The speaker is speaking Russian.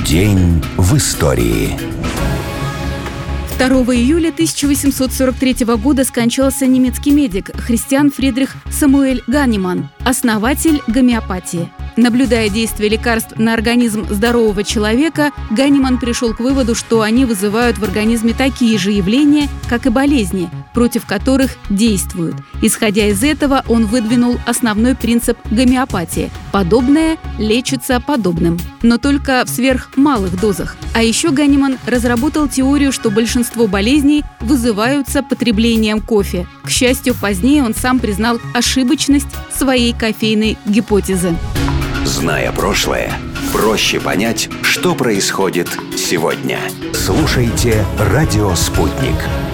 День в истории. 2 июля 1843 года скончался немецкий медик Христиан Фридрих Самуэль Ганеман, основатель гомеопатии. Наблюдая действие лекарств на организм здорового человека, Ганеман пришел к выводу, что они вызывают в организме такие же явления, как и болезни, против которых действуют. Исходя из этого, он выдвинул основной принцип гомеопатии – подобное лечится подобным, но только в сверхмалых дозах. А еще Ганеман разработал теорию, что большинство болезней вызываются потреблением кофе. К счастью, позднее он сам признал ошибочность своей кофейной гипотезы. Зная прошлое, проще понять, что происходит сегодня. Слушайте «Радио Спутник».